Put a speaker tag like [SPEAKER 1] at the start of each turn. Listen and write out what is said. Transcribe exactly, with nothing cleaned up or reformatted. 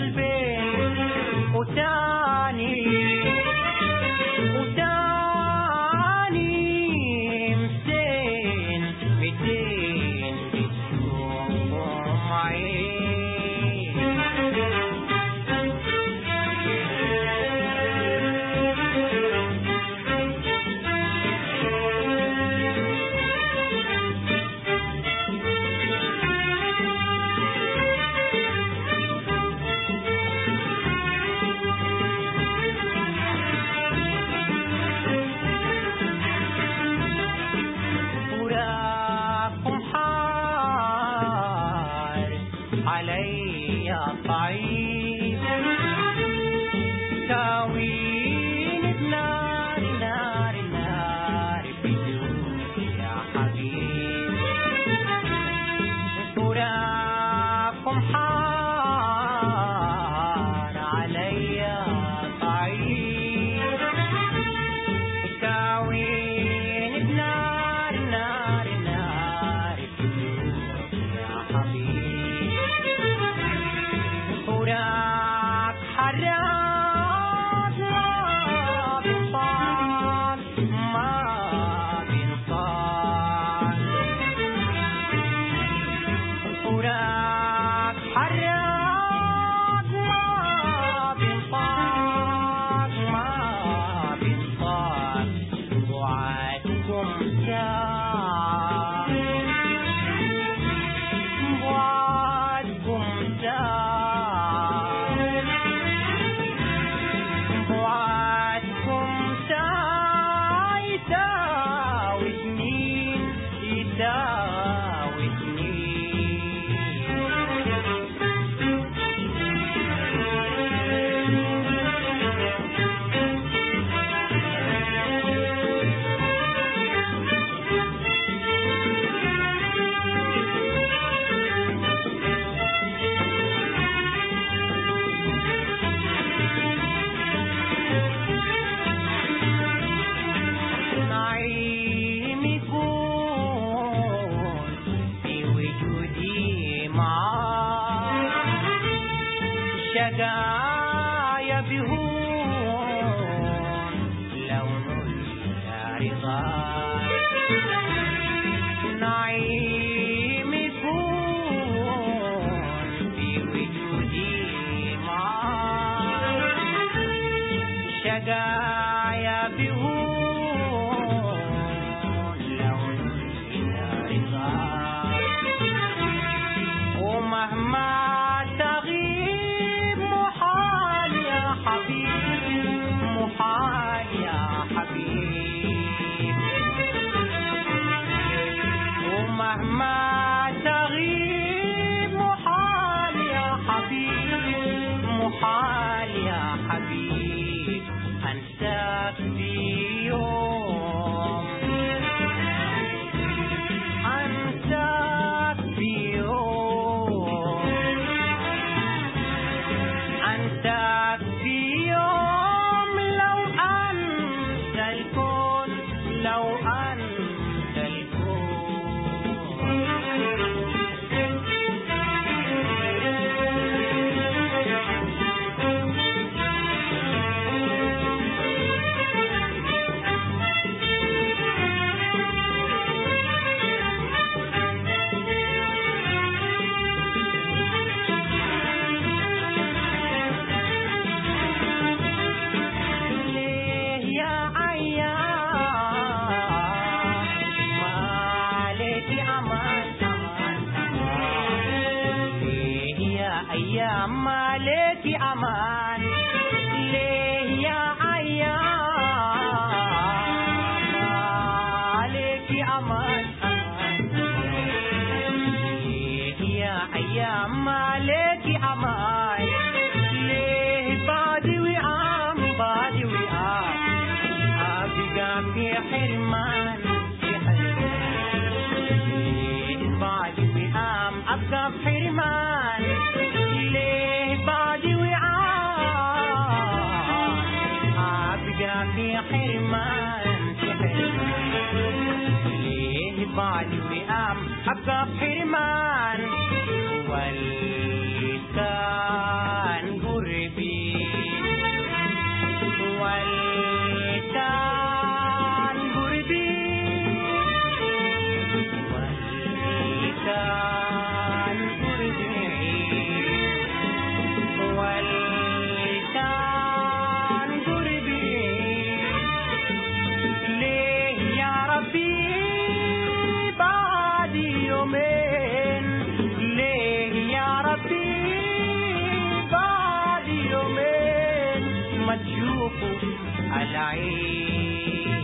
[SPEAKER 1] البيت وتاني وتاني متين متين بتشوفهم عين علي طعيد تاوين بنار نار نار بدون يا حبيب فراقكم حار علي طعيد تاوين بنار نار نار بدون يا حبيب وراك حراك لا بنصان ما بنصان وراك حراك ما بنصان ما بنصان وعدكم ساعة وعدكم ساعة وعدكم ساعة يساوي سنين يساوي نعيم يكون في وجودي معاك شقايا بهون لون الرضا نعيم يكون في وجودي معاك شقايا بهون لون الرضا ومهما تغيب محال يا حبيب محال يا حبيب ومهما تغيب محال يا حبيب محال يا حبيب أنساك في يوم أنساك في يوم أنساك في يوم لو أنت الكون لو أنت الكون أيام ما لك أمان ليه يا أيام ما لك أمان ليه يا أيام ما لك أمان ليه بعد وعام بعد وعام أبقى في حرمان في حرمان ليه بعد وعام أبقى في حرمان ليه بعد وعام أبقى في حرمان في حرمان ليه بعد وعام أبقى في حرمان والكان تشوفوا العين.